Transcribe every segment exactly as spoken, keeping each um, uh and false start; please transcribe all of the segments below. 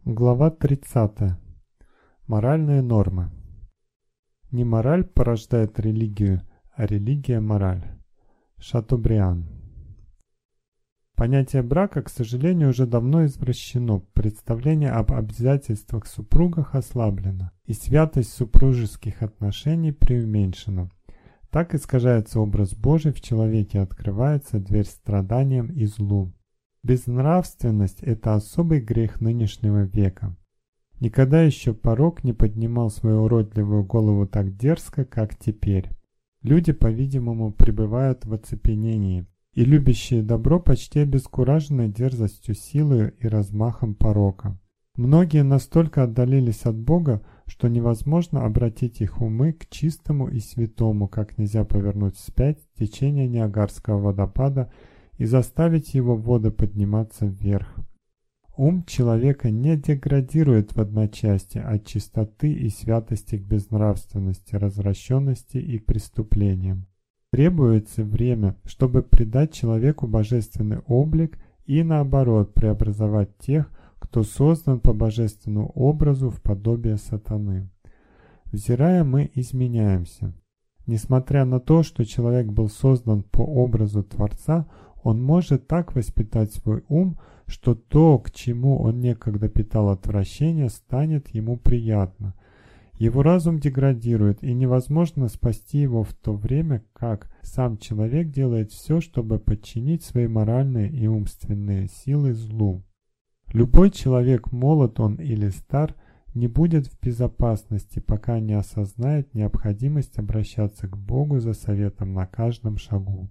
Глава тридцатая. Моральные нормы. Не мораль порождает религию, а религия – мораль. Шатобриан. Понятие брака, к сожалению, уже давно извращено, представление об обязательствах супругах ослаблено, и святость супружеских отношений преуменьшена. Так искажается образ Божий в человеке, открывается дверь страданиям и злу. Безнравственность – это особый грех нынешнего века. Никогда еще порок не поднимал свою уродливую голову так дерзко, как теперь. Люди, по-видимому, пребывают в оцепенении, и любящие добро почти обескуражены дерзостью, силою и размахом порока. Многие настолько отдалились от Бога, что невозможно обратить их умы к чистому и святому, как нельзя повернуть вспять течение Ниагарского водопада и заставить его воды подниматься вверх. Ум человека не деградирует в одночасье от чистоты и святости к безнравственности, развращенности и преступлениям. Требуется время, чтобы придать человеку божественный облик и, наоборот, преобразовать тех, кто создан по божественному образу в подобие сатаны. Взирая, мы изменяемся. Несмотря на то, что человек был создан по образу Творца, он может так воспитать свой ум, что то, к чему он некогда питал отвращение, станет ему приятно. Его разум деградирует, и невозможно спасти его в то время, как сам человек делает все, чтобы подчинить свои моральные и умственные силы злу. Любой человек, молод он или стар, не будет в безопасности, пока не осознает необходимость обращаться к Богу за советом на каждом шагу.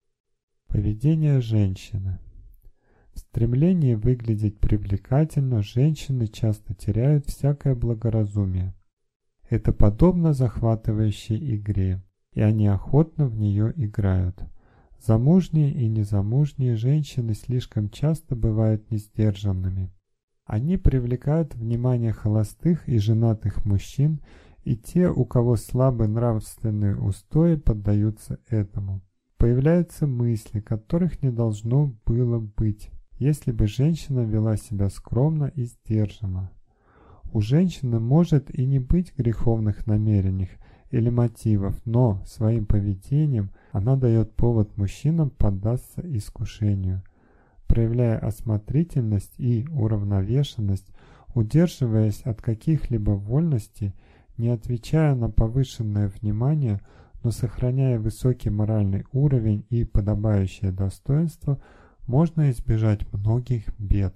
Поведение женщины. В стремлении выглядеть привлекательно женщины часто теряют всякое благоразумие. Это подобно захватывающей игре, и они охотно в нее играют. Замужние и незамужние женщины слишком часто бывают несдержанными. Они привлекают внимание холостых и женатых мужчин, и те, у кого слабы нравственные устои, поддаются этому. Появляются мысли, которых не должно было быть, если бы женщина вела себя скромно и сдержанно. У женщины может и не быть греховных намерений или мотивов, но своим поведением она дает повод мужчинам поддаться искушению. Проявляя осмотрительность и уравновешенность, удерживаясь от каких-либо вольностей, не отвечая на повышенное внимание, но сохраняя высокий моральный уровень и подобающее достоинство, можно избежать многих бед.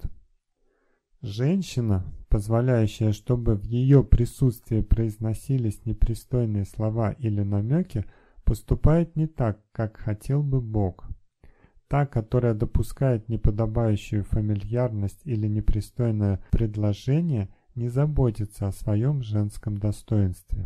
Женщина, позволяющая, чтобы в ее присутствии произносились непристойные слова или намеки, поступает не так, как хотел бы Бог. Та, которая допускает неподобающую фамильярность или непристойное предложение, не заботится о своем женском достоинстве.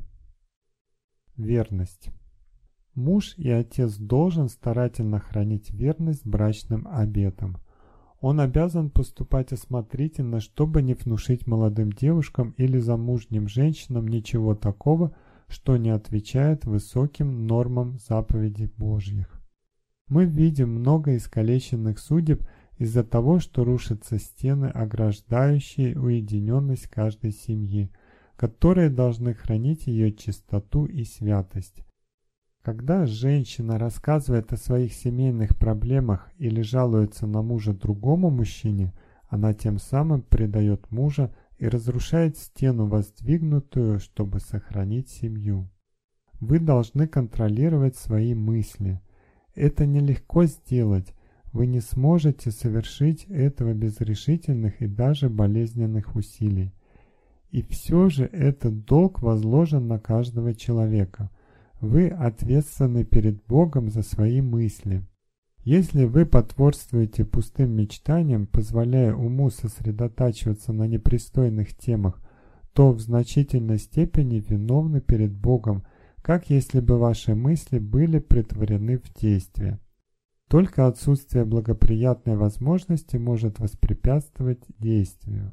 Верность. Муж и отец должен старательно хранить верность брачным обетам. Он обязан поступать осмотрительно, чтобы не внушить молодым девушкам или замужним женщинам ничего такого, что не отвечает высоким нормам заповедей Божьих. Мы видим много искалеченных судеб из-за того, что рушатся стены, ограждающие уединенность каждой семьи, которые должны хранить ее чистоту и святость. Когда женщина рассказывает о своих семейных проблемах или жалуется на мужа другому мужчине, она тем самым предает мужа и разрушает стену, воздвигнутую, чтобы сохранить семью. Вы должны контролировать свои мысли. Это нелегко сделать. Вы не сможете совершить этого без решительных и даже болезненных усилий. И все же этот долг возложен на каждого человека. Вы ответственны перед Богом за свои мысли. Если вы потворствуете пустым мечтаниям, позволяя уму сосредотачиваться на непристойных темах, то в значительной степени виновны перед Богом, как если бы ваши мысли были претворены в действие. Только отсутствие благоприятной возможности может воспрепятствовать действию.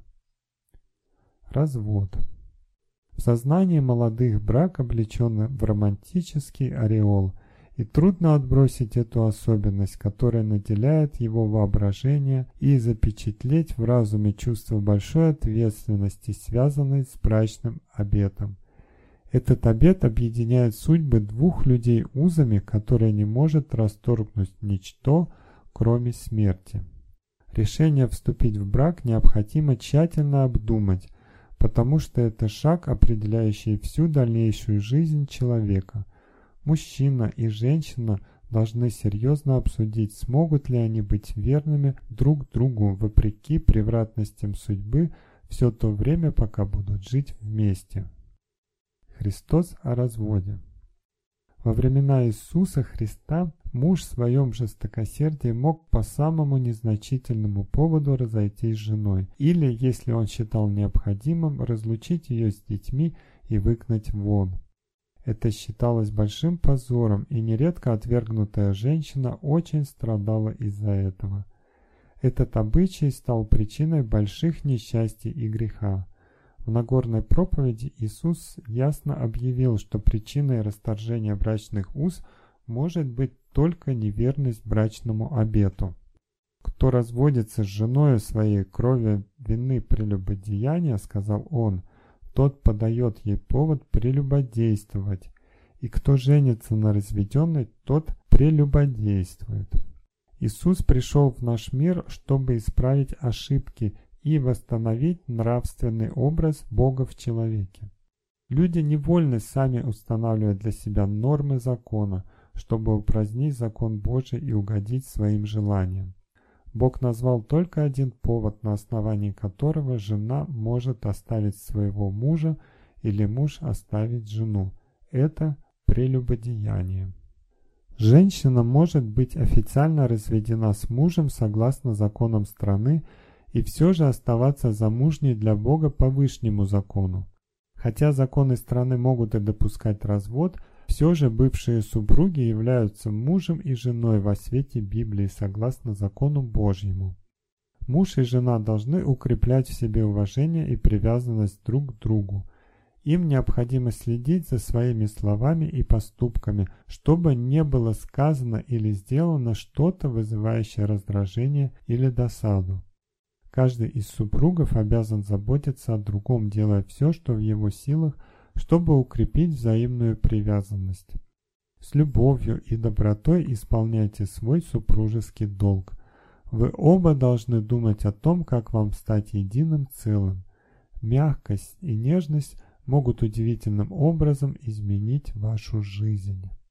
Развод. В сознании молодых брак облечен в романтический ореол, И трудно отбросить эту особенность, которая наделяет его воображение, и запечатлеть в разуме чувство большой ответственности, связанной с брачным обетом. Этот обет объединяет судьбы двух людей узами, которые не может расторгнуть ничто, кроме смерти. Решение вступить в брак необходимо тщательно обдумать, потому что это шаг, определяющий всю дальнейшую жизнь человека. Мужчина и женщина должны серьезно обсудить, смогут ли они быть верными друг другу вопреки превратностям судьбы все то время, пока будут жить вместе. Христос о разводе. Во времена Иисуса Христа муж в своем жестокосердии мог по самому незначительному поводу разойтись с женой, или, если он считал необходимым, разлучить ее с детьми и выгнать вон. Это считалось большим позором, и нередко отвергнутая женщина очень страдала из-за этого. Этот обычай стал причиной больших несчастий и греха. В Нагорной проповеди Иисус ясно объявил, что причиной расторжения брачных уз может быть только неверность брачному обету. «Кто разводится с женою своей кровью вины прелюбодеяния, — сказал он, — тот подает ей повод прелюбодействовать, и кто женится на разведенной, тот прелюбодействует». Иисус пришел в наш мир, чтобы исправить ошибки и восстановить нравственный образ Бога в человеке. Люди невольно сами устанавливают для себя нормы закона, чтобы упразднить закон Божий и угодить своим желаниям. Бог назвал только один повод, на основании которого жена может оставить своего мужа или муж оставить жену. Это прелюбодеяние. Женщина может быть официально разведена с мужем согласно законам страны и все же оставаться замужней для Бога по вышнему закону. Хотя законы страны могут и допускать развод, все же бывшие супруги являются мужем и женой во свете Библии согласно закону Божьему. Муж и жена должны укреплять в себе уважение и привязанность друг к другу. Им необходимо следить за своими словами и поступками, чтобы не было сказано или сделано что-то, вызывающее раздражение или досаду. Каждый из супругов обязан заботиться о другом, делая все, что в его силах, чтобы укрепить взаимную привязанность. С любовью и добротой исполняйте свой супружеский долг. Вы оба должны думать о том, как вам стать единым целым. Мягкость и нежность могут удивительным образом изменить вашу жизнь.